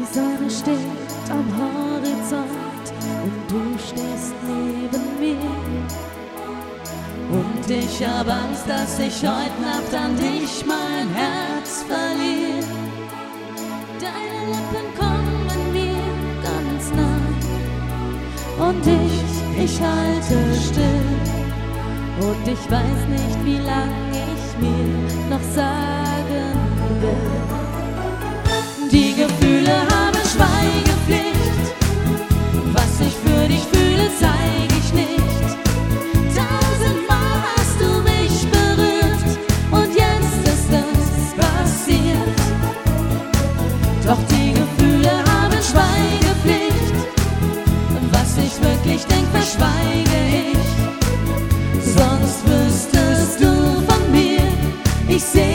Die Sonne steht am Horizont und du stehst neben mir. Und ich hab Angst, dass ich heute Nacht an dich mein Herz verliere. Deine Lippen kommen mir ganz nah und ich halte still. Und ich weiß nicht, wie lang ich mir noch sagen will. Die Gefühle haben Schweigepflicht. Was ich für dich fühle, zeig ich nicht. 1000-mal hast du mich berührt und jetzt ist es passiert. Doch die Gefühle haben Schweigepflicht. Was ich wirklich denk, verschweige ich. Sonst wüsstest du von mir, ich seh